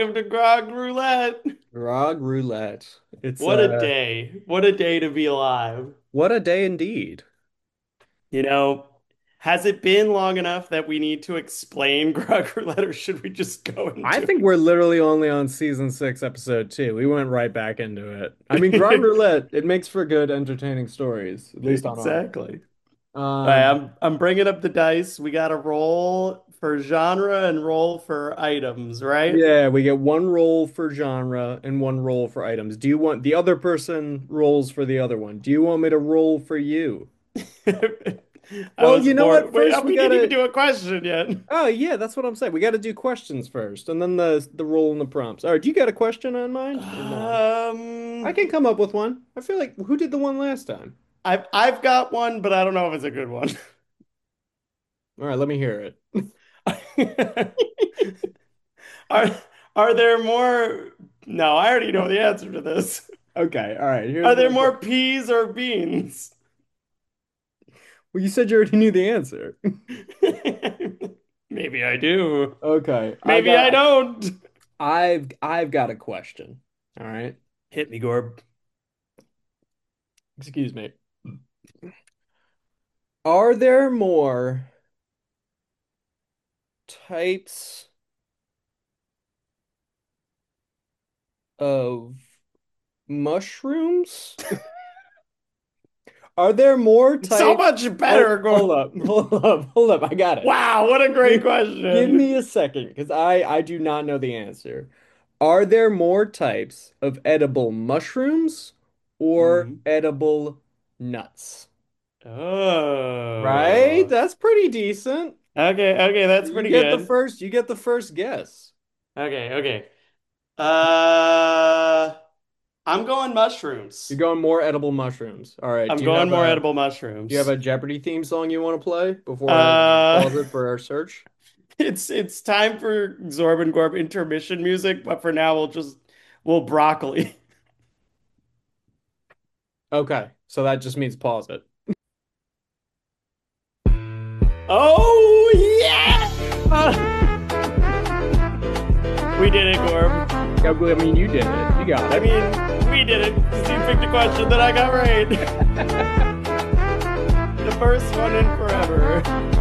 welcome to Grog Roulette. Grog Roulette. It's What a day. What a day to be alive. what a day indeed. You know, has it been long enough that we need to explain Grog Roulette, or should we just go I into think we're literally only on season 6, episode 2. We went right back into it. I mean, Grog it? Roulette, it makes for good, entertaining stories, at least on our Exactly. All right, end. I'm bringing up the dice. We got to roll for genre and roll for items, right? Yeah, we get one roll for genre and one roll for items. Do you want the other person rolls for the other one? Do you want me to roll for you? I Well, was you know what? bored. Wait, First, we we didn't even gotta. do a question yet. Oh yeah, that's what I'm saying. We gotta do questions first, and then the roll and the prompts. All right, do you got a question on mind or no? I Um, can come up with one. I feel like who did the one last time? I've got one, but I don't know if it's a good one. All right, let me hear it. Are are there more? No, I already know the answer to this. Okay, all right. Here's Are my there more peas or beans? Well, you said you already knew the answer. Maybe I do. Okay, Maybe I don't. I've got a question. All right. Hit me, Gorb. Excuse me. Are there more types of mushrooms? Are there more So types? much better, Gorb. Hold up, hold up. I got it. Wow, what a great Give, give question. me a second, because I do not know the answer. Are there more types of edible mushrooms or Mhm. edible nuts? Right? Oh. That's pretty decent. Okay, okay, that's pretty good. You get the first guess. Okay, okay. Uh, I'm going You're mushrooms. going more edible mushrooms. All right. I'm going more edible Do you have mushrooms. a Jeopardy theme song you want to play before I Uh, pause it for our search? it's time for Zorb and Gorb intermission music, but for now we'll broccoli. Okay. So that just means pause it. Oh yeah! We did it, Gorb. I mean, you did it. You got I it. mean, we did it because you picked a question that I got right. The first one in forever.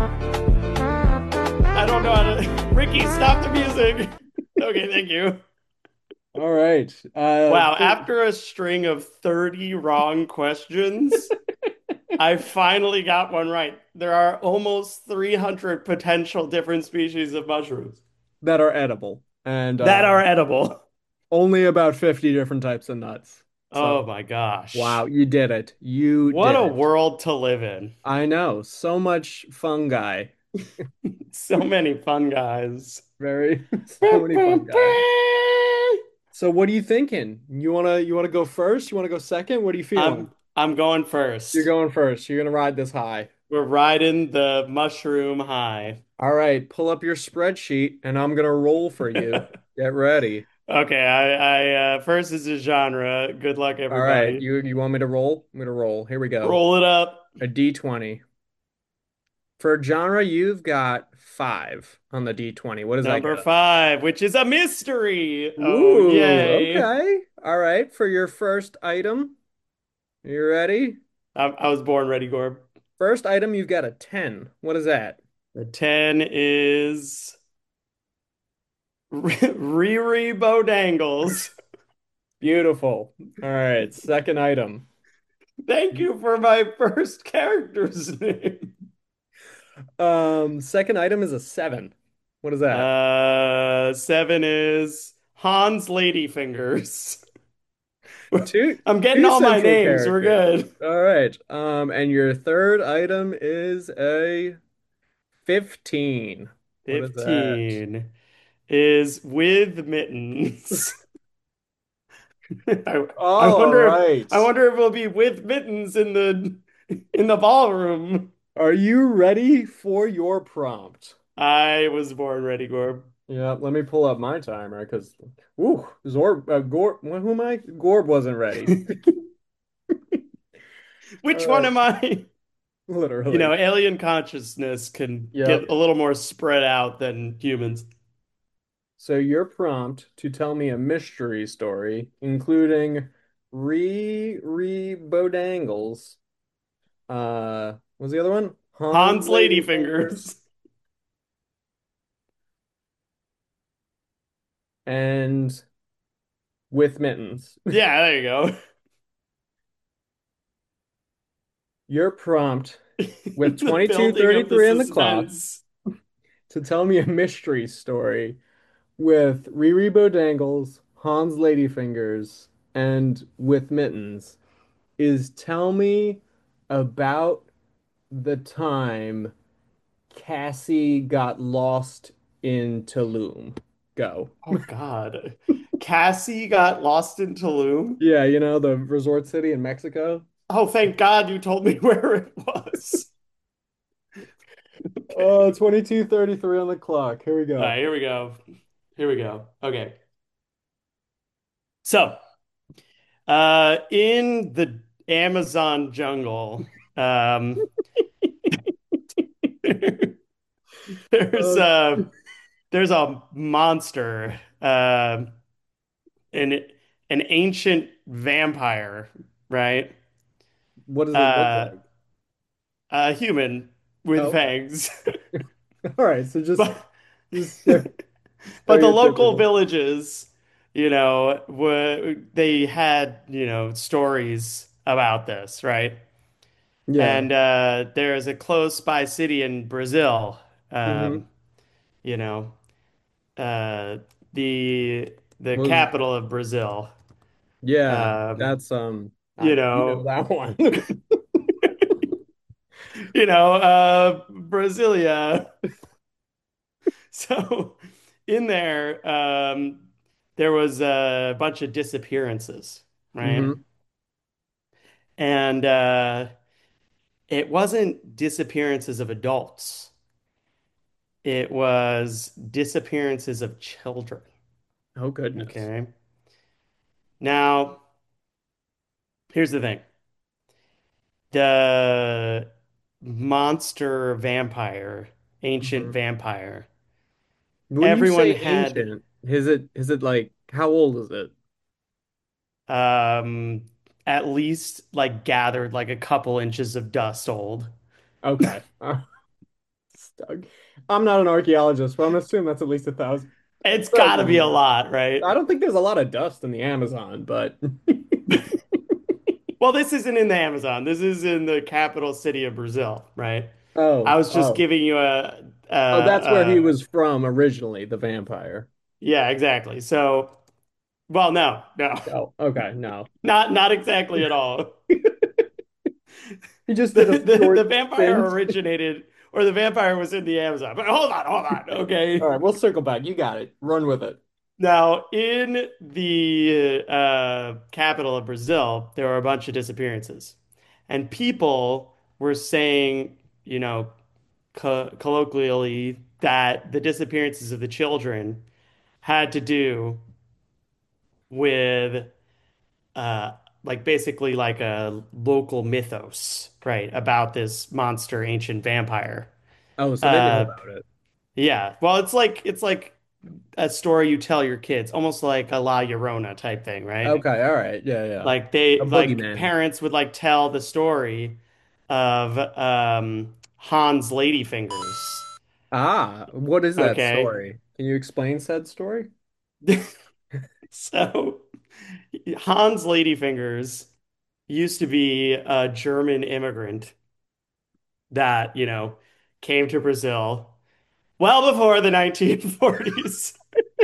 I don't know how to. Ricky, stop the music. Okay, thank you. All right. Wow, after a string of 30 wrong questions, I finally got one right. There are almost 300 potential different species of mushrooms That are edible and that are edible. only about 50 different types of nuts. Oh So, my wow, gosh. you did it. You What did a it. world to live in. I know. So much fungi. So many fun guys. Very, so many fungi. So what are you thinking? You wanna go first? You wanna go second? What are you feeling? I'm going You're first. going first. You're gonna ride this high. We're riding the mushroom high. All right, pull up your spreadsheet and I'm gonna roll for you. Get ready. Okay, I first is a genre. Good luck, All right, everybody. you want me to roll? I'm gonna roll. Here we go. Roll it up. A D20. For genre, you've got 5 on the D20. What does that Number get us? five, which is a mystery. Oh, Ooh, yay. okay. All right, for your first item, you ready? I was born ready, Gorb. First item, you've got a 10. What is that? The 10 is Riri Bodangles. Beautiful. All right, second item. Thank you for my first character's name. Second item is a 7. What is that? Seven is Hans Ladyfingers. Two I'm getting two all my central names. We're characters. good. All right. And your third item is a 15. What is that? 15 is with mittens. I, I All wonder if right. I wonder if it'll be with mittens in the ballroom. Are you ready for your prompt? I was born ready, Gorb. Yeah, let me pull up my timer because, ooh, Gorb, who am I? Gorb wasn't ready. All Which one right, am I? literally. Alien consciousness can Yep. get a little more spread out than humans. So your prompt to tell me a mystery story, including re Bodangles. What's the other one? Hans Hans Ladyfingers Ladyfingers. and with mittens. Yeah, there you go. Your prompt with The building of the 22:33 on the clock suspense. to tell me a mystery story with Riri Bodangles, Hans Ladyfingers, and with mittens is tell me about the time Cassie got lost in Tulum. Go. Oh God. Cassie got lost in Tulum. Yeah, you know, the resort city in Mexico. Oh, thank God you told me where it was. Oh, Okay. 22:33 on the clock. Here we All right, go. here we go. Here we go. Okay. So, in the Amazon jungle, um, there's Uh, a there's a monster, an an ancient vampire, right? what does it look Uh, like? a human Oh, with okay. fangs, All right, so just but just but the local stereotypical. villages, they had, stories about this, right? Yeah. And there's a close by city in Brazil, Hmm. um, you know, uh, the Was capital of Brazil, yeah, um, that's you you know know, that one. Brasilia. So in there, there was a bunch of disappearances, right? Hmm. And it wasn't disappearances of adults. It was disappearances of children. Oh goodness. Okay. Now, here's the thing. The monster vampire, ancient Hmm. vampire, When you everyone say had ancient, is it like how old is it? um at least like gathered like a couple inches of dust old. Okay. Stuck. I'm not an archaeologist, but I'm gonna assume that's at least 1,000. It's got to 1,000 be a years. lot, right? I don't think there's a lot of dust in the Amazon, but Well, this isn't in the Amazon. This is in the capital city of Brazil, right? I oh, was just oh, giving you oh, that's where he uh was from originally, the vampire. yeah, exactly. So, well, no, no. Oh, okay, no. Not exactly at all. He just The, did a the short vampire stint. originated, or the vampire was in the Amazon. But hold on, All okay. right, we'll circle back. You got it. Run with it. Now, in the capital of Brazil, there were a bunch of disappearances, and people were saying, you know, colloquially, that the disappearances of the children had to do with uh, like basically like a local mythos, right, about this monster ancient vampire. Oh, so they know Uh, about it. yeah. Well, it's like a story you tell your kids, almost like a La Llorona type thing, right? Okay, all right. Yeah, yeah. A Like boogeyman. parents would like tell the story of Hans Ladyfingers. Ah, what is that Okay. story? Can you explain said story? So Hans Ladyfingers used to be a German immigrant that, came to Brazil well before the 1940s.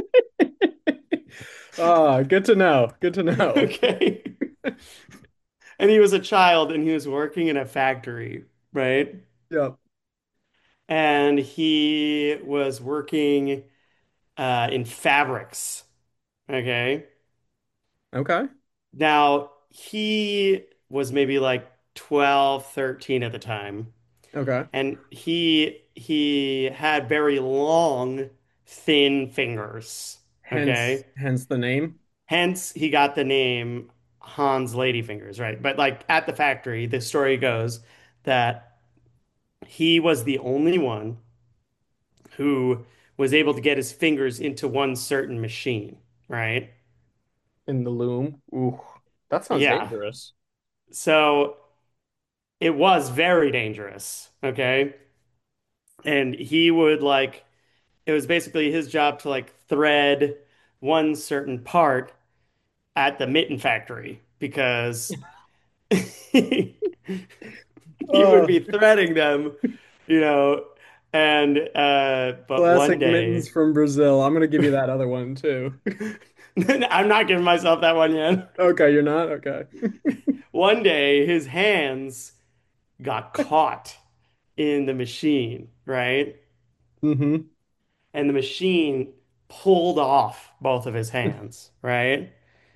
Ah, good to know. Good to know. Okay. And he was a child and he was working in a factory, right? Yep. And he was working in fabrics. Okay. Okay. Now, he was maybe like 12, 13 at the time. Okay. And he had very long, thin fingers. Hence, Okay. hence the name. Hence, he got the name Hans Ladyfingers, right? But like at the factory, the story goes that he was the only one who was able to get his fingers into one certain machine, right? In the loom. Ooh, that sounds Yeah. dangerous. So it was very dangerous, okay? And he would like it was basically his job to like thread one certain part at the mitten factory because he would Oh, be threading them, you know, and but one classic mittens day from Brazil. I'm gonna give you that other one too. I'm not giving myself that one yet. Okay, you're not? Okay. One day his hands got caught in the machine, right? Mm-hmm. And the machine pulled off both of his hands, right?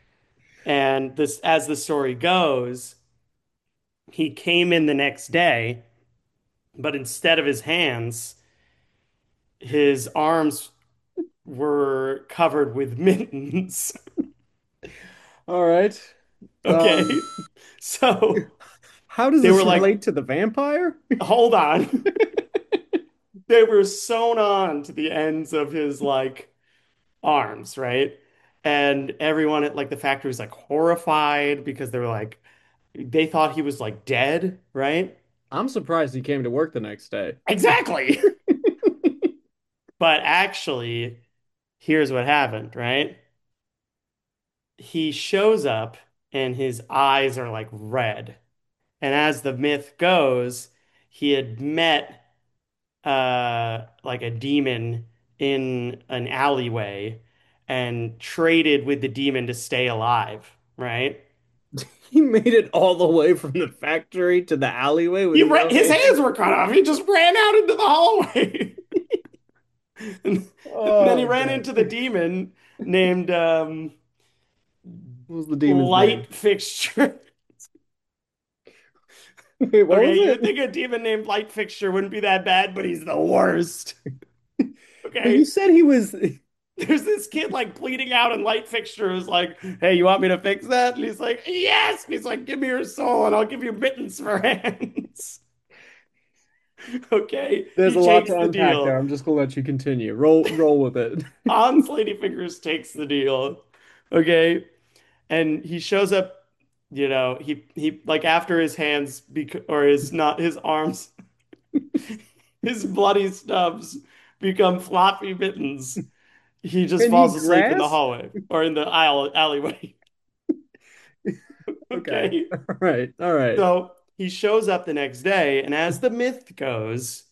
And this, as the story goes, he came in the next day, but instead of his hands, his arms were covered with mittens. All right. Um, Okay. So how does they were this like, relate to the vampire? hold on. They were sewn on to the ends of his like arms, right? And everyone at like the factory was like horrified because they were like, they thought he was like dead, right? I'm surprised he came to work the next day. Exactly. But actually, here's what happened, right? He shows up and his eyes are like red. And as the myth goes, he had met like a demon in an alleyway and traded with the demon to stay alive, right? He made it all the way from the factory to the alleyway with no His hands. hands were cut off. He just ran out into the hallway. And then he Oh, ran God. into the demon named What was the demon's name? Light Fixture. Wait, what was Okay, you would it? think a demon named Light Fixture wouldn't be that bad, but he's the worst. But you Okay. said he was. There's this kid like bleeding out, and Light Fixture is like, "Hey, you want me to fix that?" And he's like, "Yes." And he's like, "Give me your soul, and I'll give you mittens for hands." Okay, There's he a lot to takes the unpack there. deal. I'm just gonna let you continue. Roll with it. Hans Ladyfingers takes the deal. Okay, and he shows up. He like after his hands or his not his arms, his bloody stubs become floppy mittens. He just And he falls asleep in the grasped. hallway or in the alleyway. Okay. Okay. All right. All right. So he shows up the next day, and as the myth goes,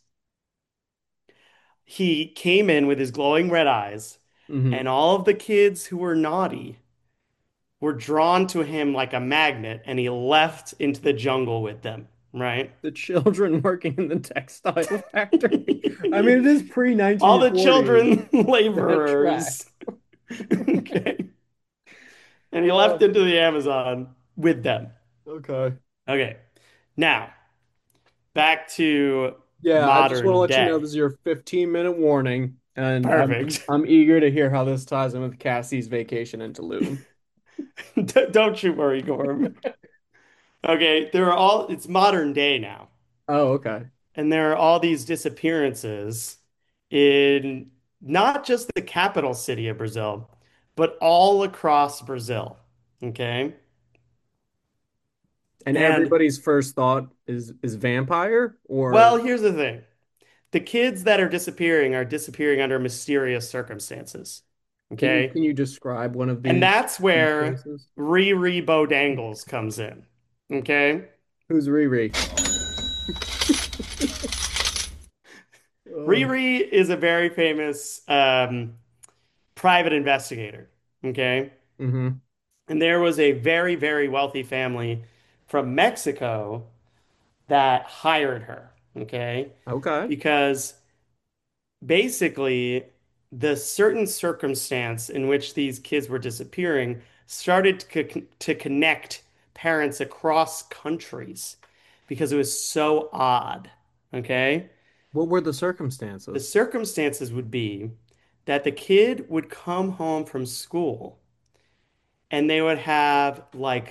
he came in with his glowing red eyes, Hmm. and all of the kids who were naughty were drawn to him like a magnet, and he left into the jungle with them, right? The children working in the textile factory. I mean, it is pre All the 1940. children That track. laborers. Okay. And he left Oh, into the Amazon with them. okay. Okay. Now, back to Yeah, I just want to modern let you know day. this is your 15-minute warning, and Perfect. I'm eager to hear how this ties in with Cassie's vacation in Tulum. Don't you worry, Gorm. Okay, it's modern day now. Oh, okay. And there are all these disappearances in not just the capital city of Brazil, but all across Brazil. Okay. And And everybody's first thought is vampire or well, here's the thing. The kids that are disappearing under mysterious circumstances. Okay. can you describe one of And these that's where cases? Riri Bodangles comes in. Okay. Who's Riri? Oh. Riri is a very famous private investigator. Okay. Hmm. And there was a very, very wealthy family from Mexico that hired her. Okay. Okay. Because basically, the certain circumstance in which these kids were disappearing started to connect parents across countries because it was so odd. Okay. What were the The circumstances? circumstances would be that the kid would come home from school and they would have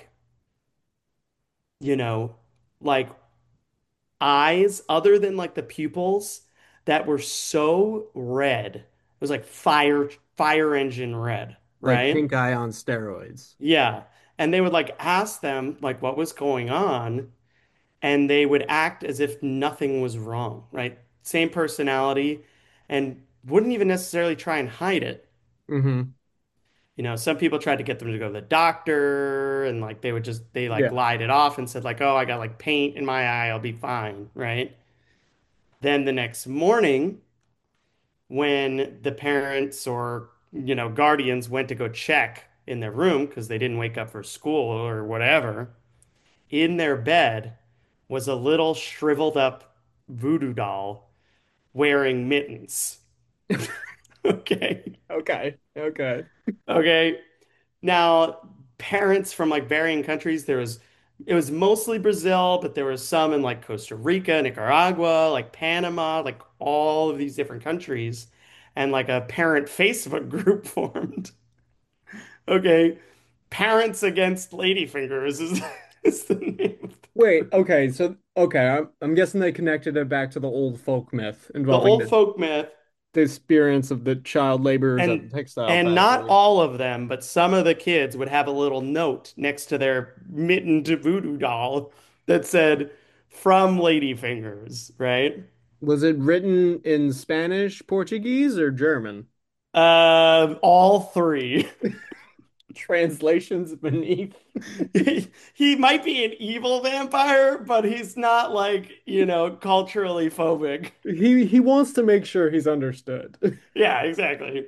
you know, like eyes other than like the pupils that were so red was like fire engine red, Like right? pink eye on steroids. Yeah. And they would like ask them like what was going on, and they would act as if nothing was wrong, right? Same personality, and wouldn't even necessarily try and hide it. Hmm. Some people tried to get them to go to the doctor, and like they like Yeah. lied it off and said like, "Oh, I got like paint in my eye, I'll be fine," right? Then the next morning, when the parents or guardians went to go check in their room because they didn't wake up for school or whatever, in their bed was a little shriveled up voodoo doll wearing mittens. Okay. Okay. Okay. Okay. Now, parents from like varying countries, it was mostly Brazil, but there was some in like Costa Rica, Nicaragua, like Panama, like all of these different countries, and like a parent Facebook group formed. Okay. Parents Against Ladyfingers is the name of Wait, okay, so okay, I'm guessing they connected it back to the old folk myth the involving old folk myth. the experience of the child laborers at the And textile and not factory. all of them, but some of the kids would have a little note next to their mittened voodoo doll that said from Ladyfingers, right? Was it written in Spanish, Portuguese, or German? All three. Translations beneath. He might be an evil vampire, but he's not like, culturally phobic. He wants to make sure he's understood. Yeah, exactly.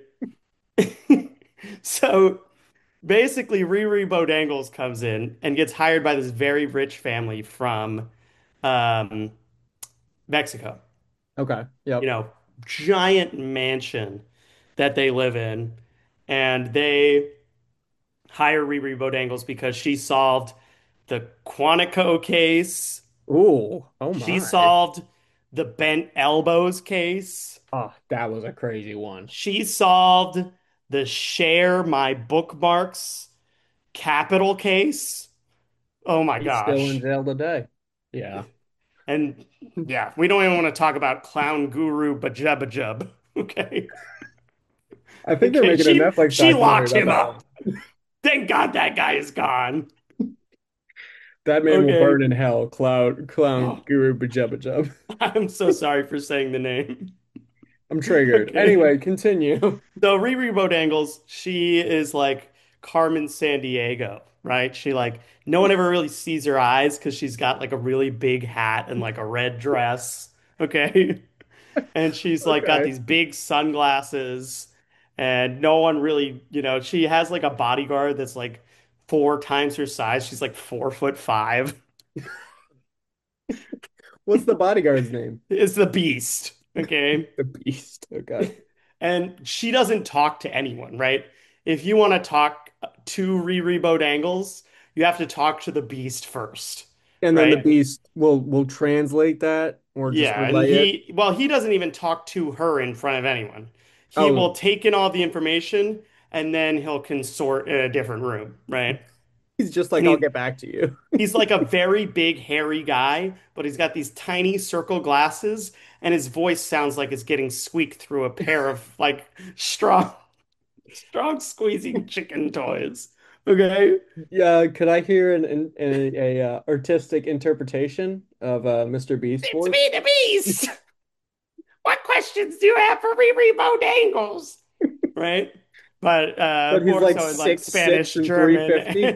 So basically, Riri Bodangles comes in and gets hired by this very rich family from um, Mexico. Okay, You yep. know, giant mansion that they live in, and they hire Riri Bodangles because she solved the Quantico case. Ooh, oh She my. solved the bent elbows case. Oh, that was a crazy one. She solved the share my bookmarks capital case. Oh my He's still in gosh. jail today. Yeah. And yeah, we don't even want to talk about clown guru Bajabajub. Okay. I think they're Okay. making a Netflix She documentary locked about him that up. one. Thank God that guy is gone. That man will Okay. burn in hell, clown Oh, guru Bajabajab. I'm so sorry for saying the name. I'm triggered. Okay. Anyway, continue. So Riri Bodangles, she is like Carmen Sandiego, right? She like no one ever really sees her eyes because she's got like a really big hat and like a red dress. Okay. And she's like got Okay. these big sunglasses, and no one really, she has like a bodyguard that's like 4 times her size. She's like 4'5". What's the bodyguard's name? It's the beast. Okay. The Beast. Okay. And she doesn't talk to anyone, right? If you want to talk to Riri Bodangles, you have to talk to the beast first, And then the right? Beast will translate that or just Yeah, and relay it. he doesn't even talk to her in front of anyone. He Oh, will take in all the information and then he'll consort in a different room, right? he's just And like, I'll get back to you. he's like a very big hairy guy, but he's got these tiny circle glasses and his voice sounds like it's getting squeaked through a pair of like strong squeezing chicken toys. Okay? Yeah, could I hear a artistic interpretation of Mr. Beast's It's voice? me, the beast. What questions do you have for Riri Bodangles? Right? But But he's more like so in like 6'6" Spanish, and German, 350.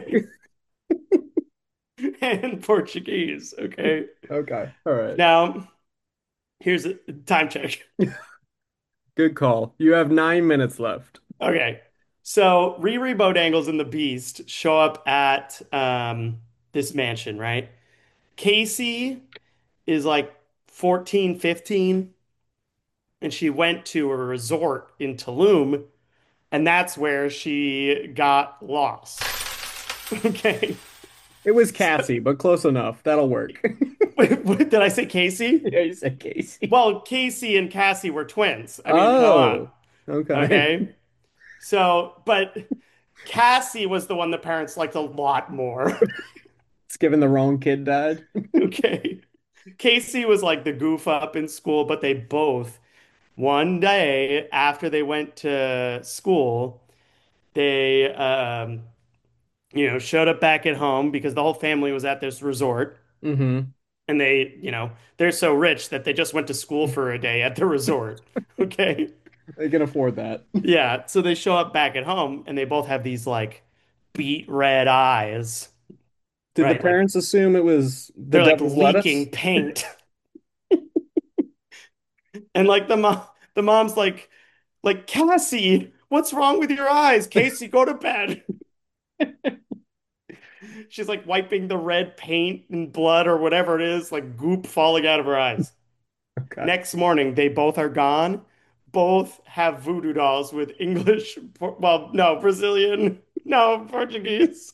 and Portuguese. Okay. Okay. All right. Now, here's a time check. Good call. You have 9 minutes left. Okay. So Riri Bodangles and the Beast show up at this mansion, right? Casey is like 14, 15, and she went to a resort in Tulum, and that's where she got lost. Okay. It was So, Cassie, but close enough. That'll work. wait, what, did I say Casey? Yeah, you said Casey. Well, Casey and Cassie were twins. I mean, come on. Oh, okay. Okay. So, but Cassie was the one the parents liked a lot more. It's given the wrong kid died. Okay. Casey was like the goof up in school, but they both One day after they went to school, they showed up back at home because the whole family was at this resort. Mm-hmm. And they're so rich that they just went to school for a day at the resort. Okay. They can afford that. Yeah. So they show up back at home and they both have these like beet red eyes, Did the right? Like parents assume it was the they're like devil's lettuce? leaking paint. And like the mom's like Cassie, what's wrong with your eyes? Casey, go to bed. She's like wiping the red paint and blood or whatever it is, like goop falling out of her eyes. Okay. Next morning, they both are gone. Both have voodoo dolls with English, well, no, Brazilian, no, Portuguese,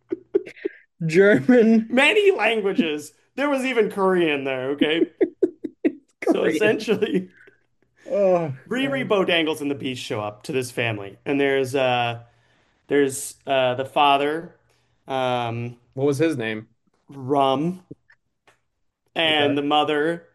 German, many languages. There was even Korean there, okay? So Korean. essentially, Oh, Riri God. Bodangles and the Beast show up to this family, and there's the father, um, What was his name? Rum, and Okay. the mother,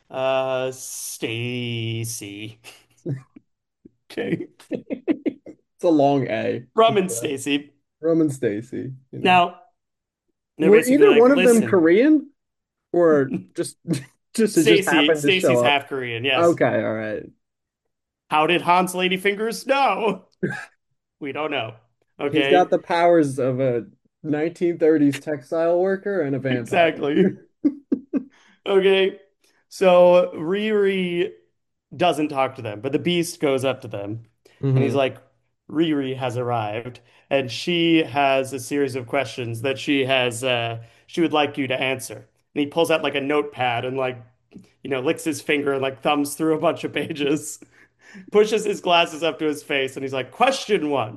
Stacy. Okay, It's a long A. Rum and Stacy. Roman Stacy, you know. Now they're Were basically either like, one of them listen, Korean or just it just happened to show Stacy's up? half Korean, yes. Okay, all right. How did Hans Ladyfingers know? We don't know. He's got Okay, the powers of a 1930s textile worker and a vampire. exactly. Okay, so Riri doesn't talk to them, but the Beast goes up to them and he's Hmm. like, Riri has arrived, and she has a series of questions that she would like you to answer. And he pulls out like a notepad and like, licks his finger and like thumbs through a bunch of pages, pushes his glasses up to his face, and he's like, question one.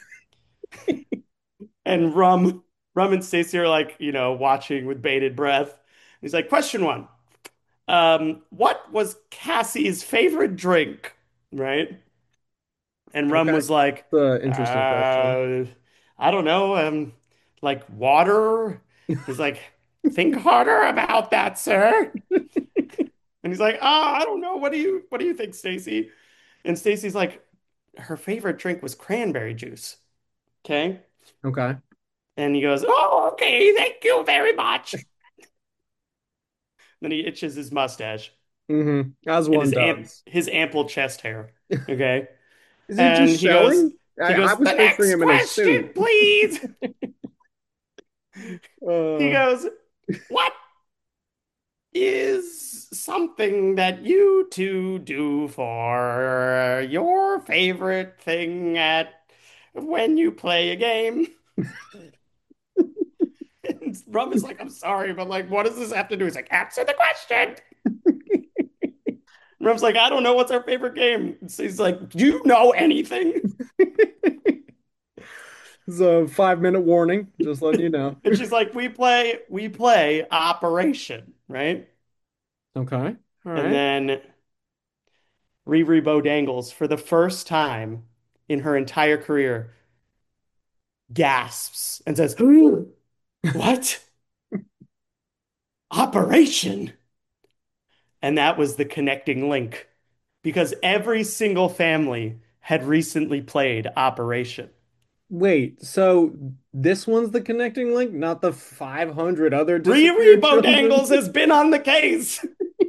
And Rum and Stacey are like, watching with bated breath. He's like, question one. What was Cassie's favorite drink? Right? And Rum Okay. was like, The interesting question. uh, I don't know, like water. He's like, think harder about that, sir. And he's like, I don't know. What do you think, Stacy? And Stacy's like, her favorite drink was cranberry juice. Okay. Okay. And he goes, oh, okay, thank you very much. Then he itches his mustache As and one does. his ample chest hair. Okay. Is he just And showing? he I goes, was the picturing next him in a question, suit. please. He Uh, goes, what is something that you two do for your favorite thing at when you play a game? And Rum is like, I'm sorry, but like, what does this have to do? He's like, answer the question. Rum's like, I don't know what's our favorite game. So he's like, do you know anything? it's a 5-minute warning, just letting you know. And she's like, we play Operation, right? Okay. All And right. then Riri Bodangles, for the first time in her entire career, gasps and says, what? Operation? And that was the connecting link because every single family had recently played Operation. Wait, so this one's the connecting link, not the 500 other Riri disappeared children? Bodangles has been on the case.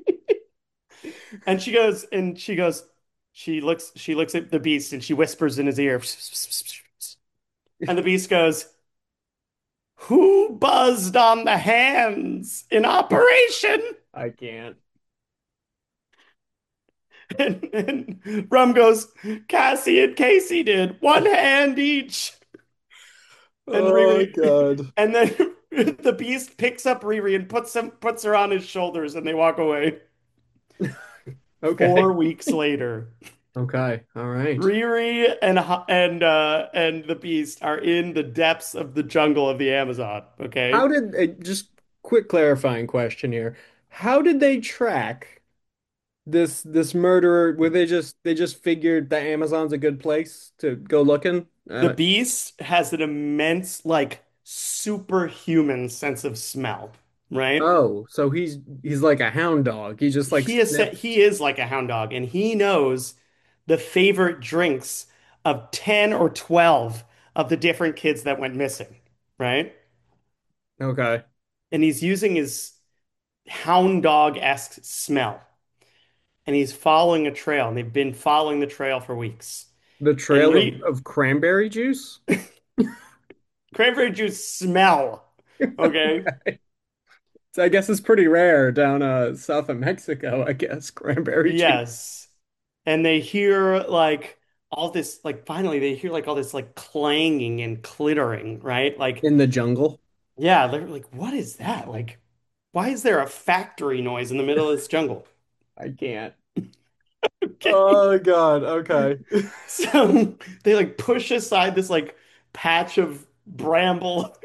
And she looks at the beast and she whispers in his ear. And the beast goes, who buzzed on the hands in Operation? I can't. And Rum goes, Cassie and Casey did. One hand each. And Oh Riri, God. and then the beast picks up Riri and puts her on his shoulders and they walk away. Okay. 4 weeks later, Okay. All right. Riri and the beast are in the depths of the jungle of the Amazon. How Okay. did just quick clarifying question here. How did they track this murderer? Were they just figured the Amazon's a good place to go looking? The beast has an immense, like, superhuman sense of smell. right? Oh, so he's like a hound dog. He just like He sniffs. is like a hound dog, and he knows the favorite drinks of 10 or 12 of the different kids that went missing, right? Okay. And he's using his hound dog-esque smell, and he's following a trail, and they've been following the trail for weeks. The And trail re of cranberry juice. cranberry juice smell, okay? Okay. So I guess it's pretty rare down south of Mexico, I guess, cranberry juice Yes. And they hear like all this, like finally they hear like all this like clanging and clittering, right? Like, in the jungle. yeah, they're like, what is that? Like, why is there a factory noise in the middle of this jungle? I can't. Okay. Oh God. Okay. So they like push aside this like patch of bramble.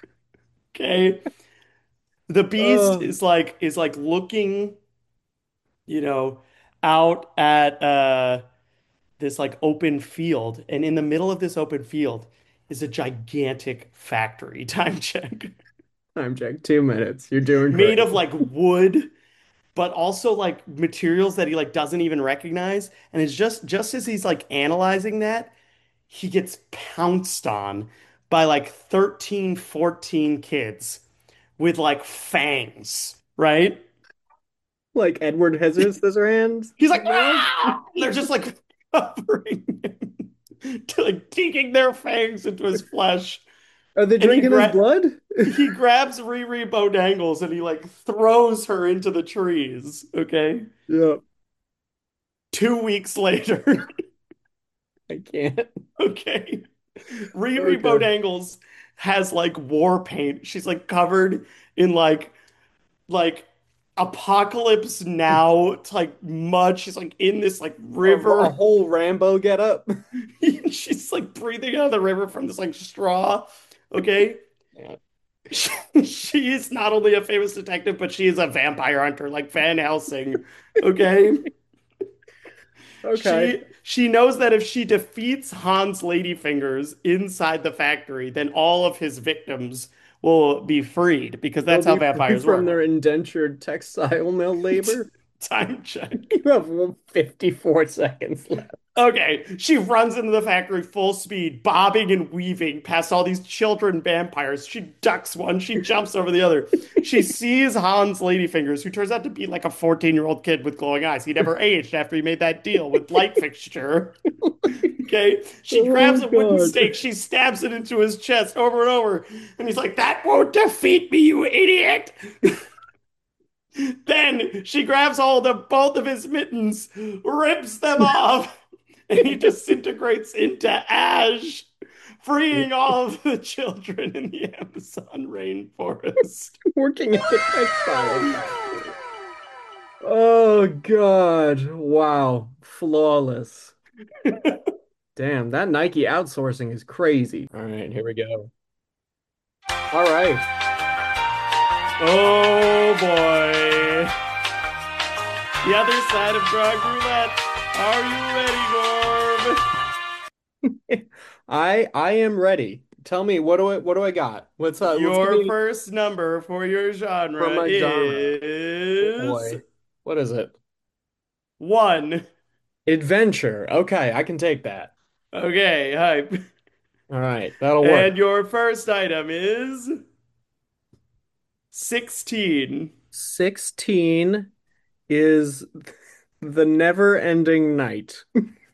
Okay. The beast Oh, is like looking, you know, out at this like open field, and in the middle of this open field is a gigantic factory. Time check. time check. 2 minutes. You're doing Made great. of like wood, but also like materials that he like doesn't even recognize. And it's just as he's like analyzing that, he gets pounced on by like 13, 14 kids with like fangs, right? Like Edward Scissorhands, He's you like, know? ah! And they're just like covering him, like digging their fangs into his flesh. Are they And drinking his blood? he grabs Riri Bodangles and he like throws her into the trees. Okay. Yeah. 2 weeks later, I can't. okay, Riri Okay. Bodangles has like war paint. She's like covered in like apocalypse now. It's like mud. She's like in this like A river. whole Rambo get up. She's like breathing out of the river from this like straw. Okay. Yeah. She is not only a famous detective, but she is a vampire hunter like Van Helsing. Okay. Okay. She knows that if she defeats Hans Ladyfingers inside the factory, then all of his victims will be freed because They'll that's how be free vampires from work. their indentured textile mill labor. Time check. You have 54 seconds left. Okay, she runs into the factory full speed, bobbing and weaving past all these children vampires. She ducks one, she jumps over the other. She sees Hans Ladyfingers, who turns out to be like a 14-year-old kid with glowing eyes. He never aged after he made that deal with Light Fixture. Okay, she Oh grabs a wooden God. stake, she stabs it into his chest over and over, and he's like, "That won't defeat me, you idiot!" Then she grabs hold of both of his mittens, rips them off, and he disintegrates into ash, freeing all of the children in the Amazon rainforest. Working at the textile factory. Oh God. Wow. Flawless. Damn, that Nike outsourcing is crazy. All right, here we go. All right. Oh boy. The other side of drug roulette. Are you ready, Gorb? I am ready. Tell me what do I got? Let's give Your me first number for your from genre my genre. Oh is boy. What is it? one. Adventure. Okay, I can take that. Okay, hype. All right, that'll work. And your first item is 16. 16 is the never-ending night.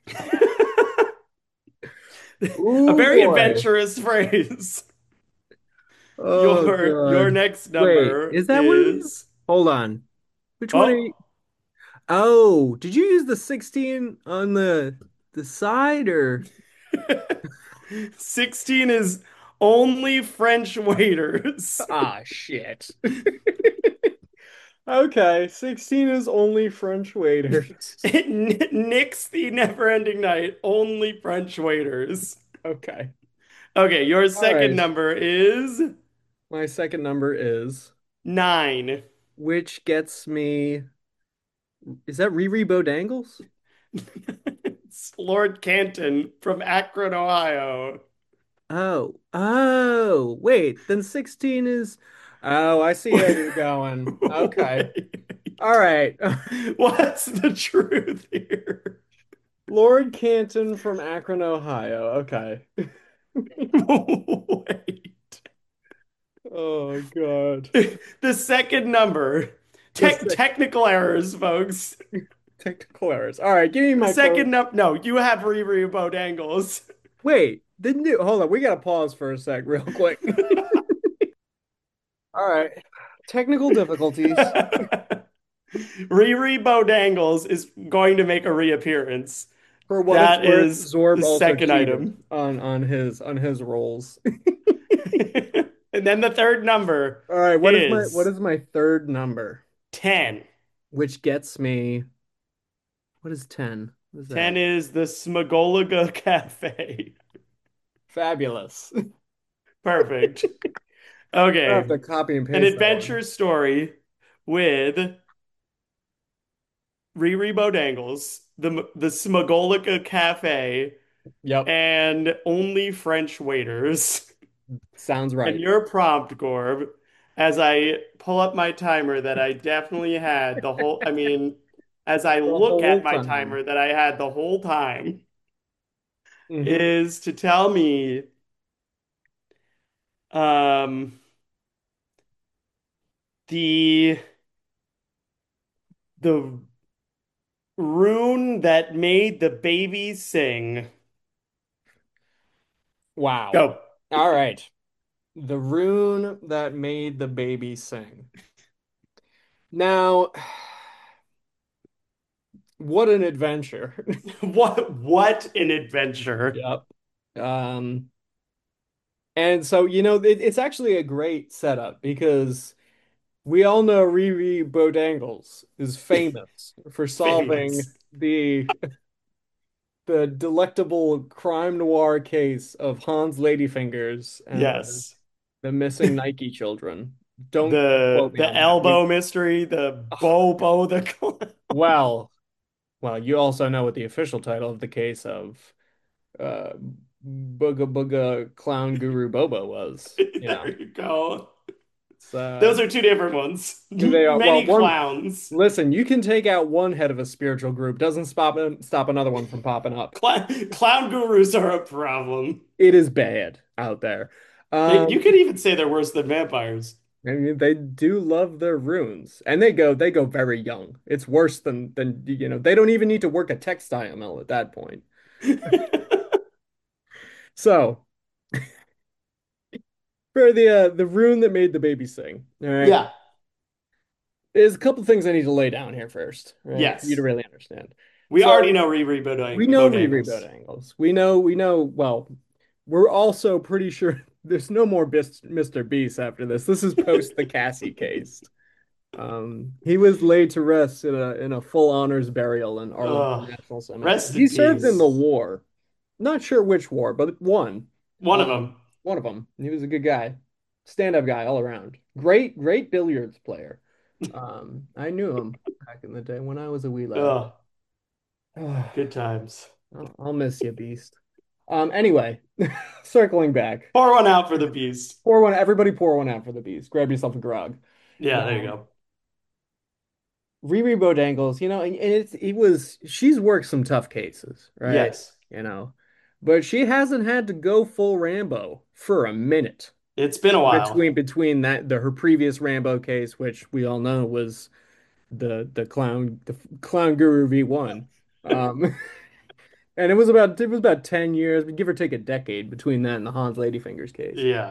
A Ooh very boy. adventurous phrase. Oh Your God. next Wait, number is that what it is? is Hold on. Which one are oh you? Oh, did you use the 16 on the side or 16 is only French waiters. ah shit. Okay, 16 is only French waiters. It nicks the never-ending night, only French waiters. Okay. Okay, your All second right. number is My second number is 9. which gets me is that Riri Bodangles? It's Lord Canton from Akron, Ohio. Oh. Oh, wait. Then 16 is Oh, I see how you're going. Okay. All right. What's the truth here? Lord Canton from Akron, Ohio. Okay. Wait. Oh God. The second number. This Technical errors, folks. technical errors. All right, give me The my first. second number. No, you have Riri Bodangles. Wait, didn't you? Hold on, we gotta pause for a sec, real quick. All right. Technical difficulties. Riri Bodangles is going to make a reappearance. For what it's That worth, is Zorb the also second cheated item. on his rolls. And then the third number All right, what is is my third number? 10. Which gets me, what is 10? What is 10 that? is the Smagolaga Cafe. Fabulous. Perfect. I have Okay. to copy and An paste that one. adventure story with Riri Bodangles, the Smagolica Cafe, Yep, and only French waiters. sounds And right. your prompt, Gorb, as I pull up my timer that I definitely had the whole, I mean, as I The look at whole my time. timer that I had the whole time, Hmm. is to tell me um the the rune that made the baby sing. Wow. Go. All right. The rune that made the baby sing. Now, what an adventure. What an adventure. Yep. Um, and so, it's actually a great setup because we all know Riri Bodangles is famous for solving Famous. the delectable crime noir case of Hans Ladyfingers and Yes. the missing Nike children. Don't The quote me the on that. elbow mystery, the Bobo the clown. Well, you also know what the official title of the case of uh, Booga Booga Clown Guru Bobo was. There you go. It's Those are two different ones. they are well Many one. clowns. Listen, you can take out one head of a spiritual group, doesn't stop another one from popping up. Clown gurus are a problem. It is bad out there. You could even say they're worse than vampires. I mean, they do love their runes, and they go very young. It's worse than they don't even need to work a textile mill at that point. So for the rune that made the baby sing, all right, Yeah. there's a couple things I need to lay down here first, right, for you to Yes. really understand. We already So know Riri we know Bodangles. Riri angles. We know. Well, we're also pretty sure there's no more Mr. Beast after this. This is post the Cassie case. He was laid to rest in a full honors burial in Arlington Ugh. National Cemetery. Rest He in served in the peace. war. Not sure which war, but one. One of Um, them. one of them. He was a good guy, stand-up guy all around. Great, great billiards player. I knew him back in the day when I was a wee lad. Ugh. Good times. I'll miss you, Beast. Anyway, circling back. Pour one out for the beast. Pour one, everybody pour one out for the Beast. Grab yourself a grog. Yeah, there you Now, go. Riri Bodangles, she's worked some tough cases, right? Yes. You know, but she hasn't had to go full Rambo for a minute It's been a while. between her previous Rambo case, which we all know was the clown guru V1. Um, and it was about 10 years, give or take a decade between that and the Hans Ladyfingers case. Yeah.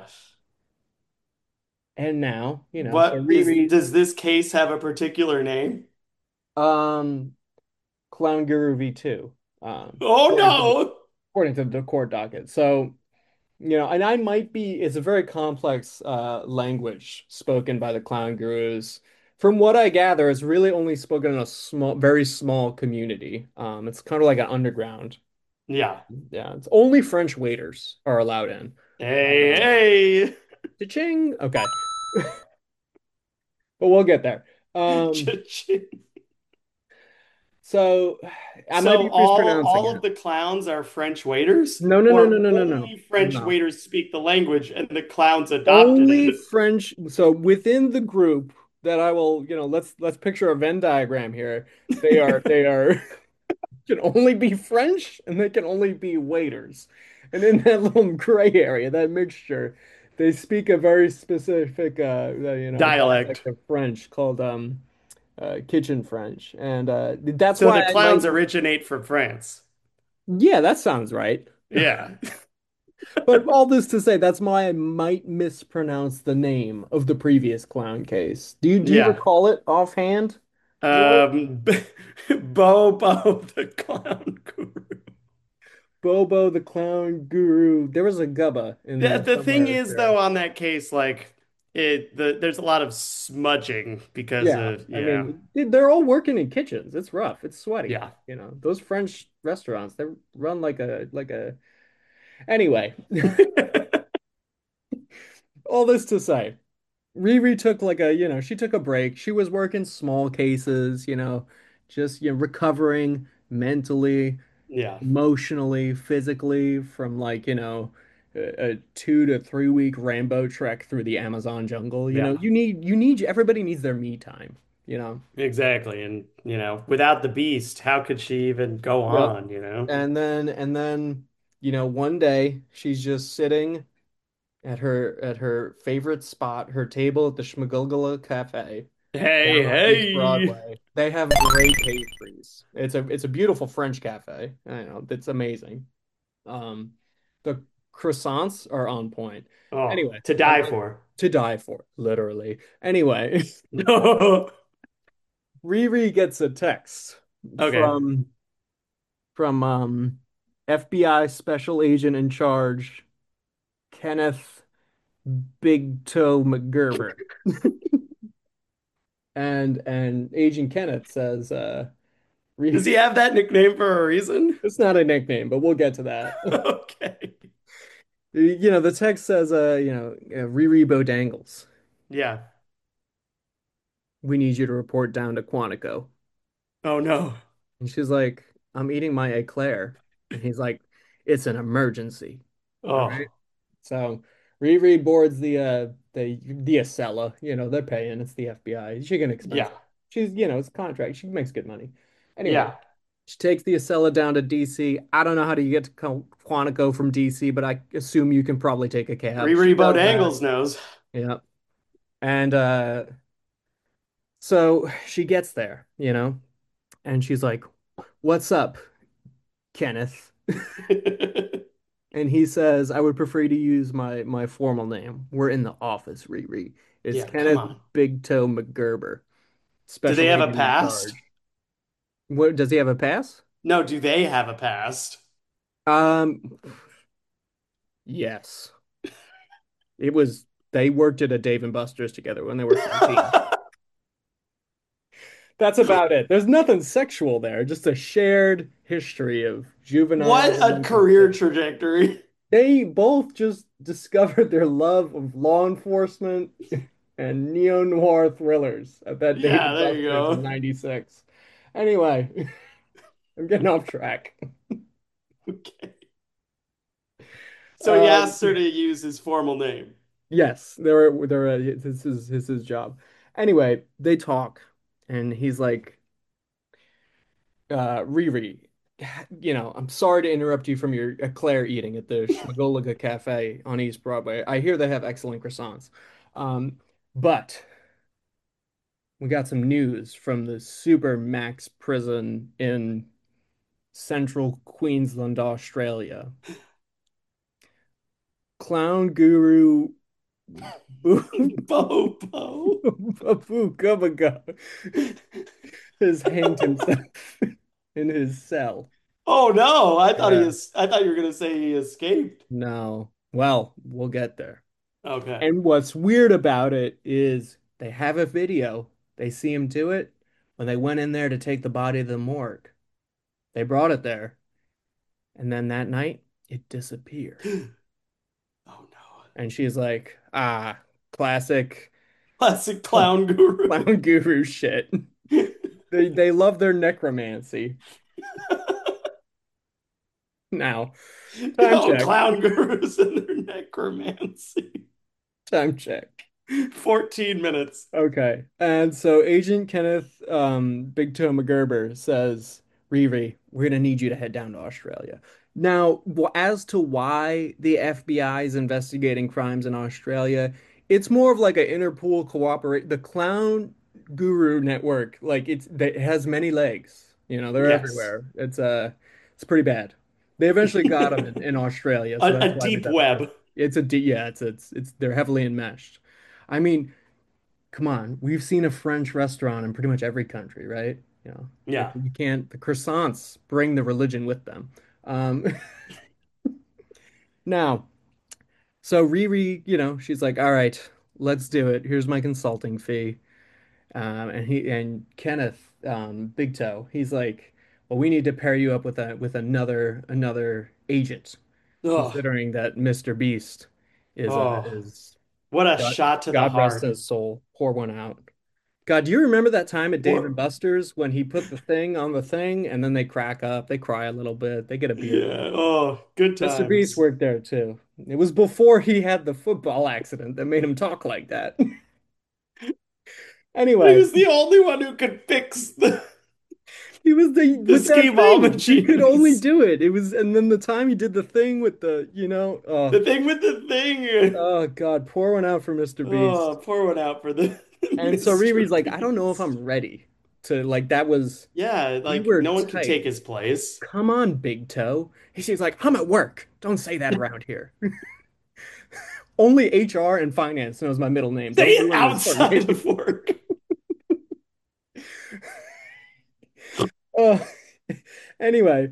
And now, so Does this case have a particular name? um Clown Guru V2, Oh according to no. the court docket. So, and I might be, it's a very complex language spoken by the clown gurus. From what I gather, it's really only spoken in a very small community. It's kind of like an underground. Yeah. Yeah, it's only French waiters are allowed in. Um, Hey, Cha-ching. Okay, but we'll get there. hey. Um, So I might So be all mispronouncing of it. the clowns are French waiters, No, no, no, no, or no, no, no. only French No. waiters speak the language and the clowns adopted Only it. French. So within the group that I will, let's picture a Venn diagram here. They are can only be French and they can only be waiters. And in that little gray area, that mixture, they speak a very specific dialect Dialect. of French called kitchen French. And that's So why the I might clowns originate from France. yeah, that sounds right. Yeah. But all this to say, that's why I might mispronounce the name of the previous clown case. Do you Yeah. recall it offhand, Joe? Um, Bobo the clown guru. Bobo the Clown Guru. There was a Gubba in there The thing somewhere is, too. though, on that case, like there's a lot of smudging because Yeah, of I yeah, mean, they're all working in kitchens. It's rough. It's sweaty. yeah. Those French restaurants, they run like a. Anyway, all this to say, Riri took she took a break. She was working small cases, just recovering mentally, Yeah, emotionally, physically from a 2 to 3 week rainbow trek through the Amazon jungle. yeah, Everybody needs their me time, you know. exactly. And without the beast, how could she even go Yep. on? And then, one day she's just sitting at her favorite spot, her table at the Schmagulgula Cafe Hey, down on East hey. Broadway. They have great pastries. It's a beautiful French cafe. I know, it's amazing. Um, the croissants are on point. Oh, Anyway, to die for. to die for, literally. Anyway, No. Riri gets a text Okay. from FBI special agent in charge, Kenneth Big Toe McGerber. And Agent Kenneth says, Does he have that nickname for a reason? it's not a nickname, but we'll get to that. Okay. The text says, Riri Bodangles, Yeah. we need you to report down to Quantico. Oh no. And she's like, I'm eating my eclair. And he's like, it's an emergency. All right. Oh, So Riri boards the Acela. They're paying. It's the FBI. She can expense yeah. it. It's a contract. She makes good money. Anyway, Yeah. she takes the Acela down to DC. I don't know how to get to Quantico from DC, but I assume you can probably take a cab. She Riri does that. Angles knows. Yeah. And so she gets there, and she's like, "What's up, Kenneth?" And he says, "I would prefer to use my formal name. We're in the office, Riri. It's Yeah, come Kenneth on. Big Toe McGerber, Do they special have a agent in past? charge." What does he have a pass? No, do they have a past? Um, yes. They worked at a Dave and Buster's together when they were 14. That's about it. There's nothing sexual there, just a shared history of juvenile What a career delinquency. trajectory. They both just discovered their love of law enforcement and neo-noir thrillers at that Dave Yeah, and there you Buster's in go. '96. Anyway, I'm getting off track. Okay. So he Um, asks her to use his formal name. yes, this is his job. Anyway, they talk, and he's like, Riri, I'm sorry to interrupt you from your eclair eating at the Schmagoliga Cafe on East Broadway. I hear they have excellent croissants. But we got some news from the super max prison in central Queensland, Australia. Clown guru Boo Bobo. Boo Gubba has hanged himself in his cell. Oh no, Yeah. I thought you were gonna say he escaped. No. Well, we'll get there. Okay. And what's weird about it is they have a video. They see him do it when they went in there to take the body to the morgue. They brought it there. And then that night, it disappeared. Oh no. And she's like, classic Classic clown guru. clown guru shit. They love their necromancy. Now, time Oh, check. clown gurus and their necromancy. Time check. 14 minutes. Okay. And so Agent Kenneth Big Toe McGerber says, Riri, we're gonna need you to head down to Australia. Now, as to why the FBI is investigating crimes in Australia, it's more of like an Interpol cooperate. The Clown Guru Network, like it has many legs. You know, they're Yes. everywhere. It's pretty bad. They eventually got them in Australia, so that's A why they've deep got the program. web. Yeah, it's they're heavily enmeshed. I mean, come on, we've seen a French restaurant in pretty much every country, right? You know, Yeah. you can't, the croissants bring the religion with them. Um, now, so Riri, she's like, all right, let's do it. Here's my consulting fee. And Kenneth, Big Toe, he's like, well, we need to pair you up with another agent, Oh, considering that Mr. Beast oh, is what a God, shot to the God rest heart. his soul. Pour one out. God, do you remember that time at Dave and Or, Buster's when he put the thing on the thing and then they crack up, they cry a little bit, they get a beer yeah. going. Oh, good Mr. Beast times. worked there too. It was before he had the football accident that made him talk like that. But he Anyway, was the only one who could fix he was the with that ski ball thing. He could only machines. do it. It was, and then the time he did the thing with The thing with the thing. oh God, pour one out for Mr. Beast. Oh, pour one out for the And so Mr. Riri's like, I don't know if I'm Beast. ready to like that was Yeah, we like were no one could tight. take his place. Come on, Big Toe. He's like, I'm at work. Don't say that around here. Only HR and finance knows my middle name. Say Don't it ruin this for outside me. of work. Uh, anyway,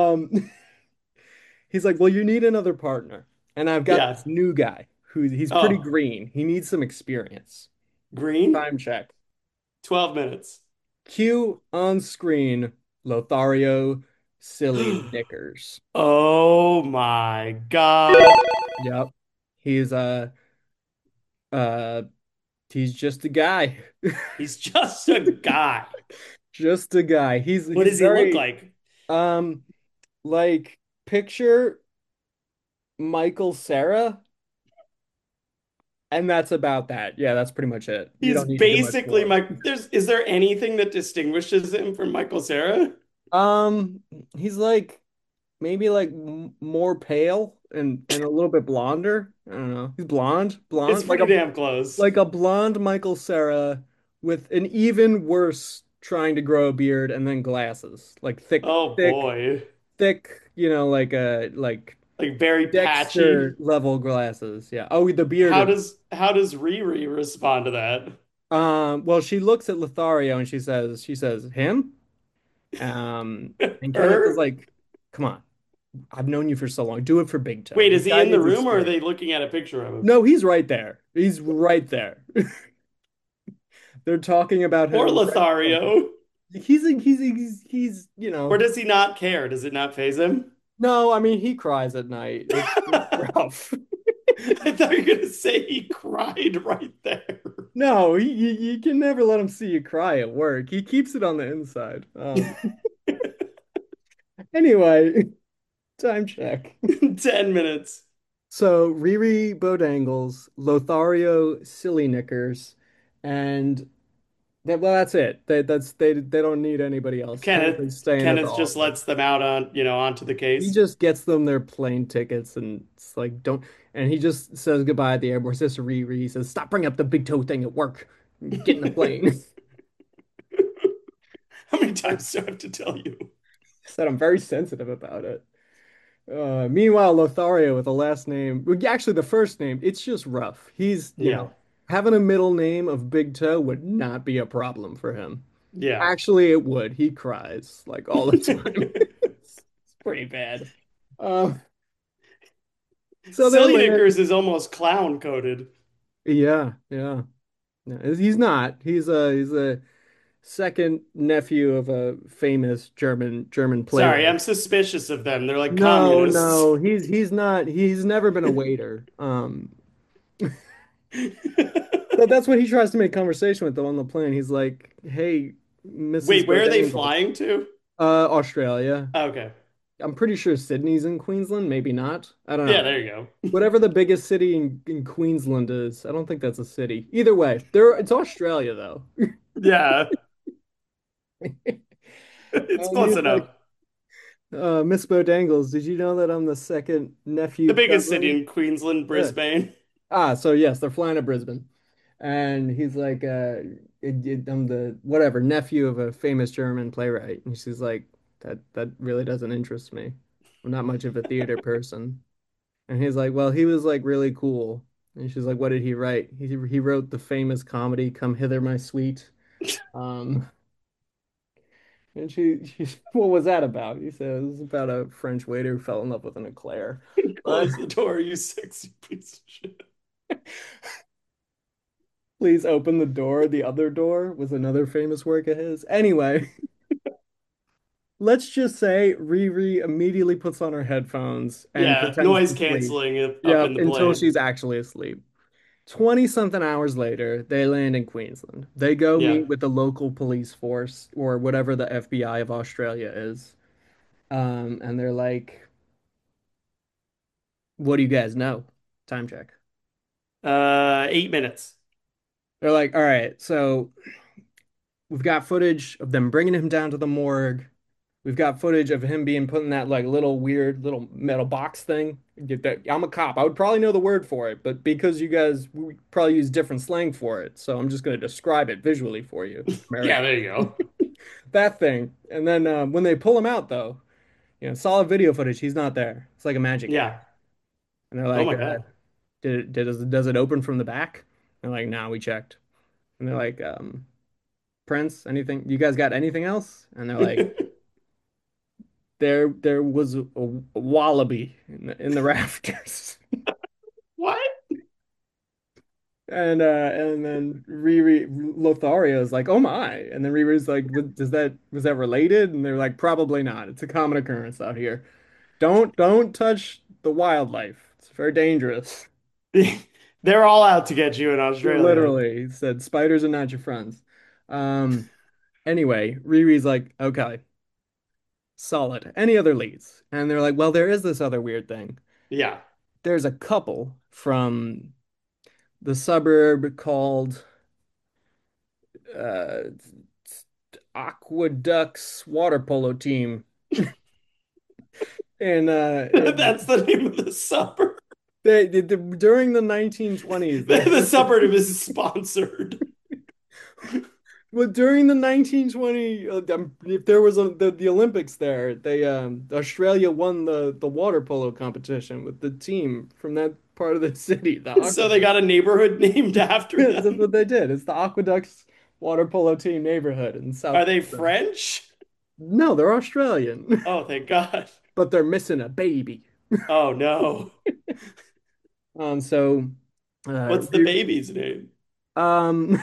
he's like, well, you need another partner. And I've got Yeah. this new guy he's pretty Oh, green. He needs some experience. green? Time check. 12 minutes. Cue on screen Lothario Silly Knickers. Oh my God. Yep. He's uh he's just a guy. He's just a guy. Just a guy. What He's does he look very like? um like picture Michael Cera and that's about that. Yeah, that's pretty much it. You He's don't need to do much basically more. my is there anything that distinguishes him from Michael Cera? Um he's like maybe like m more pale and a little bit blonder. I don't know. He's It's blonde pretty damn close. like a blonde Michael Cera with an even worse trying to grow a beard and then glasses. Like Oh thick, boy. thick, like a like Like very Dexter patchy. level glasses. Yeah. Oh, the beard is How does Riri respond to that? well, she looks at Lothario and she says, him? And Kenneth is Her? like, come on, I've known you for so long. Do it for Big Toe. Wait, This is he guy in the needs room or are experience. they looking at a picture of him? No, he's right there. He's right there. They're talking about Or him. Lothario? He's Or does he not care? Does it not faze him? no, I mean he cries at night. It's rough. I thought you were gonna say he cried right there. No, you can never let him see you cry at work. He keeps it on the inside. Anyway, time check. 10 minutes. So Riri Bodangles, Lothario Silly Knickers, and that's it. They don't need anybody else. Kenneth is staying at the Kenneth just office. lets them out on, onto the He case. just gets them their plane tickets and it's like don't and he just says goodbye at the airport. Says to Riri, he says, "Stop bringing up the big toe thing at work. Get in the plane." How many times do I have to tell you? Said I'm very sensitive about it. Meanwhile, Lothario with a last name, well, actually the first name, it's just rough. Yeah. Having a middle name of Big Toe would not be a problem for him. Yeah. Actually, it would. He cries like all the time. It's pretty bad. Um, so they're Silly land. Knickers is almost clown coded. Yeah, yeah. No, he's not. He's a second nephew of a famous German Sorry, playwright. I'm suspicious of them. They're like No, communists. no, he's not. He's never been a waiter. But that's what he tries to make conversation with them on the plane. He's like, "Hey, Mrs. Wait, where are they Bodangle. flying to? Australia. Okay. I'm pretty sure Sydney's in Queensland, maybe not. I don't Yeah, know. there you go. Whatever the biggest city in Queensland is, I don't think that's a city. Either way, it's Australia though. Yeah, it's And close he's like, enough. Miss Bodangles, did you know that I'm the second The nephew biggest city cousin? in Queensland, Yeah. Brisbane. So yes, they're flying to Brisbane. And he's like, I'm the whatever nephew of a famous German playwright. And she's like, that really doesn't interest me. I'm not much of a theater person. And he's like, well, he was like really cool. And she's like, what did he write? He wrote the famous comedy Come Hither, My Sweet. Um, and what was that about? He said it was about a French waiter who fell in love with an eclair. But Close the door, you sexy piece of shit. please open the door. The other door was another famous work of his. Anyway, let's just say Riri immediately puts on her headphones and Yeah, pretends noise to sleep. canceling it up in Yep, the until plane. she's actually asleep. 20 something hours later, they land in Queensland. They go Yeah. meet with the local police force or whatever the FBI of Australia is. And they're like, what do you guys know? Time check. 8 minutes. They're like, all right, so we've got footage of them bringing him down to the morgue. We've got footage of him being put in that like little weird little metal box thing. I'm a cop. I would probably know the word for it, but because you guys we probably use different slang for it, so I'm just going to describe it visually for you, Yeah, American. there you go. That thing. And then when they pull him out, though, solid video footage, he's not there. It's like a magic trick. Yeah. And they're Oh like, my God. does it open from the back? They're like, nah, we checked. And they're like, Prince, anything? You guys got anything else? And they're like, there was a wallaby in the rafters. What? And then Riri Lothario is like, oh my. And then Riri's like, was that related? And they're like, probably not. It's a common occurrence out here. Don't touch the wildlife. It's very dangerous. They're all out to get you in Australia. Literally, he said spiders are not your friends. Um, anyway, Riri's like, okay, solid. Any other leads? And they're like, well, there is this other weird thing. Yeah. There's a couple from the suburb called uh Aqueducts water polo team. And That's the name of the suburb. during the 1920s they The suburb is sponsored. well, during the 1920, if there was the Olympics there, they Australia won the water polo competition with the team from that part of the city, the So they Aqueducts. got a neighborhood named after That's them. what they did. It's the Aqueducts water polo team neighborhood in South Are they Florida. French? No, they're Australian, Oh, thank God. but they're missing a baby. Oh no. So, What's the baby's name? um,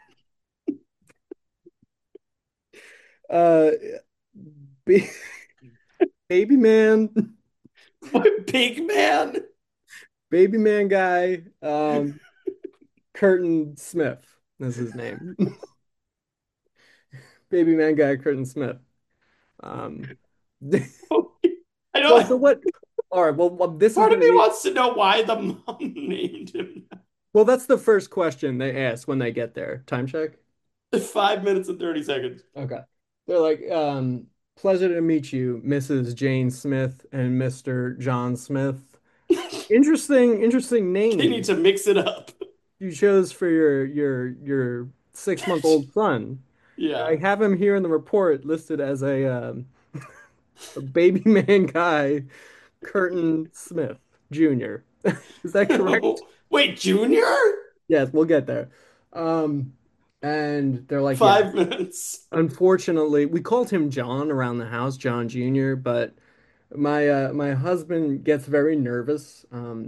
uh, ba- baby man, What, Pig Man? baby man guy, Curtin Smith. That's his name. Baby man guy, Curtin Smith. Um, I well, so don't. what? All right. This is Part going of to me be. wants to know why the mom named him Well, that's the first question they ask when they get there. Time check. 5 minutes and 30 seconds. Okay. They're like, pleasure to meet you, Mrs. Jane Smith and Mr. John Smith. Interesting They need naming to mix it up. you chose for your 6-month-old son. I Yeah. have him here in the report listed as a baby man guy, Curtin Smith Jr. Is that correct? Wait, Junior? Yes, we'll get there. Um, and they're like, yeah, 5 minutes. unfortunately, we called him John around the house, John Jr., but my husband gets very nervous.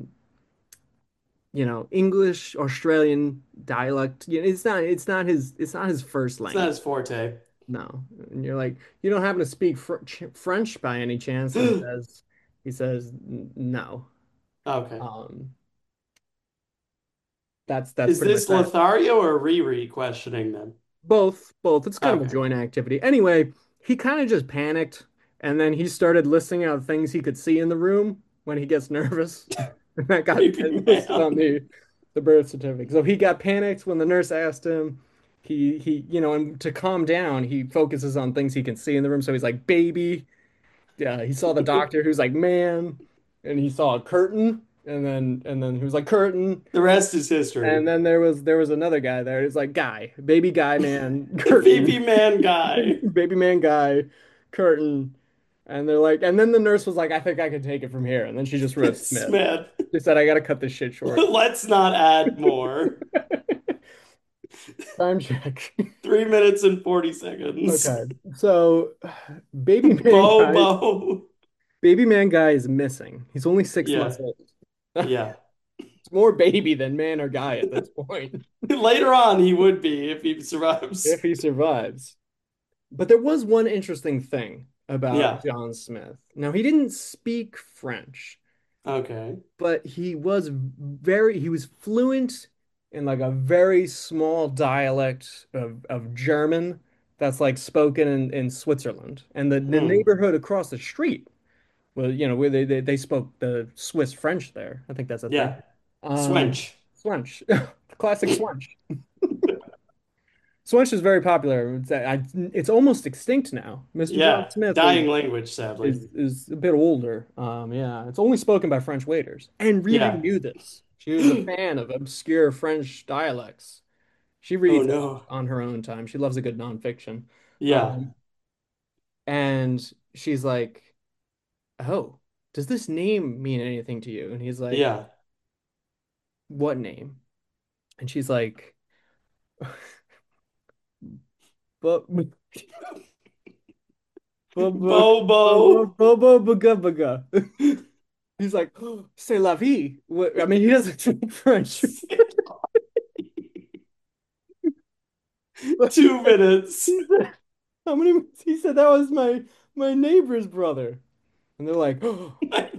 English, Australian dialect, it's not his first It's not language. his forte. No. And you're like, you don't happen to speak French by any chance? And he says no. Okay. Um, that's Is pretty much this that. Lothario or Riri questioning them? Both. It's kind of a Okay. joint activity. Anyway, he kind of just panicked, and then he started listing out things he could see in the room when he gets nervous. And that got Baby listed on man. the birth certificate. So he got panicked when the nurse asked him. And to calm down, he focuses on things he can see in the room. So he's like, baby. Yeah, he saw the doctor who's like, man, and he saw a curtain, and then he was like, curtain. The rest is history. And then there was another guy there. It's like guy, baby guy man, The baby curtain, man guy. baby man guy, curtain. And they're like, and then the nurse was like, I think I can take it from here. And then she just wrote Smith. Smith. She said, I gotta cut this shit short. Let's not add more. Time check. 3 minutes and 40 seconds. Okay. So baby man guy, Bobo. baby man guy is missing. He's only 6 months Yeah, old. yeah. It's more baby than man or guy at this point, Later on, he would be if he survives. if he survives. But there was one interesting thing about Yeah. John Smith. Now, he didn't speak French, Okay. but he was fluent in like a very small dialect of German that's like spoken in Switzerland. And the Hmm. neighborhood across the street, well, where they spoke the Swiss French there. I think that's a thing. Yeah. Um, Swench. Swench, classic Swench. Swench is very popular. It's almost extinct now. Mr. John Yeah. Smith Dying language, sadly. is a bit older. Yeah, it's only spoken by French waiters. And Riri Yeah. knew this. She was a fan of obscure French dialects. She Oh reads no. on her own time. She loves a good nonfiction. Yeah. Um, and she's like, "Oh, does this name mean anything to you?" And he's like, Yeah. "What name?" And she's like, "But." Bobo. Baga. He's like, oh, c'est la vie. What, I mean, he doesn't speak French. 2 minutes. He said, how many? He said that was my neighbor's brother, and they're like, oh,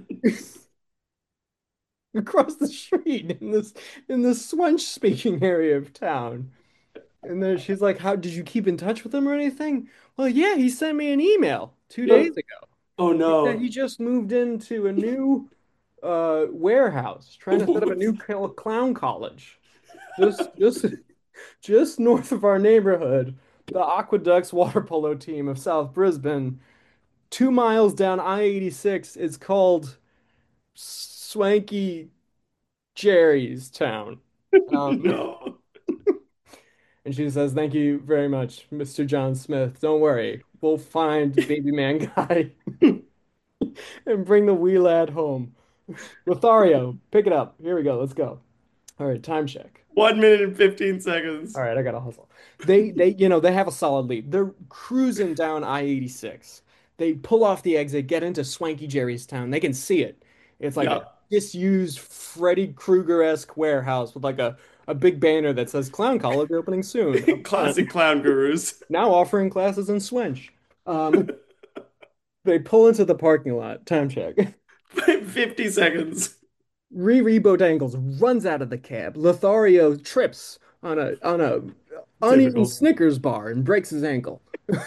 across the street in this French speaking area of town. And then she's like, how did you keep in touch with him or anything? Well, yeah, he sent me an email 2 days ago. Oh He said no. he just moved into a new warehouse, trying to set up a new clown college. Just just just north of our neighborhood, the Aqueducts water polo team of South Brisbane, 2 miles down I-86, is called Swanky Jerry's Town. Um, No. and she says, "Thank you very much, Mr. John Smith. Don't worry, we'll find baby man guy and bring the wee lad home. Lothario, pick it up. Here we go. Let's go." All right, time check. 1 minute and 15 seconds. All right, I gotta hustle. They have a solid lead. They're cruising down I-86. They pull off the exit, get into Swanky Jerry's town. They can see it. It's like a Yeah. disused Freddy Krueger-esque warehouse with like a big banner that says Clown College opening soon up front. Classic clown gurus. Now offering classes in Swench. Um, they pull into the parking lot. Time check. 50 seconds. Riri Bodangles runs out of the cab. Lothario trips on a uneaten Typical. Snickers bar and breaks his ankle.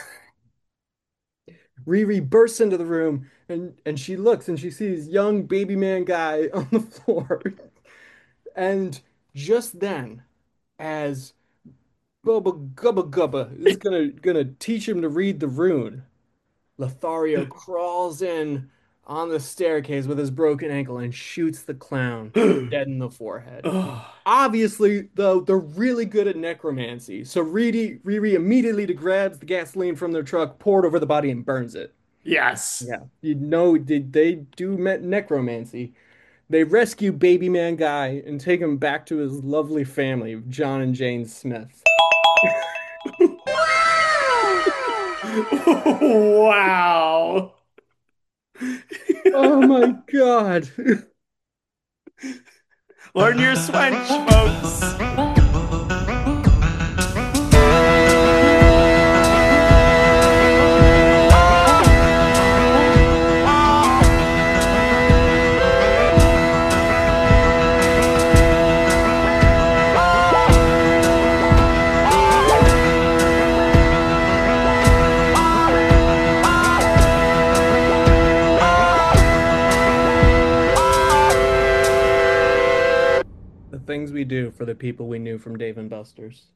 Riri bursts into the room and she looks and she sees young baby man guy on the floor. And just then, as Bubba Gubba Gubba is gonna teach him to read the rune, Lothario crawls in on the staircase with his broken ankle and shoots the clown dead in the forehead. Oh, Obviously, though, they're really good at necromancy. So Riri immediately grabs the gasoline from their truck, pour it over the body, and burns it. yes. Yeah. They do necromancy. They rescue baby man guy and take him back to his lovely family of John and Jane Smith. Wow. Oh my God. Learn your Swench, folks. things we do for the people we knew from Dave and Buster's.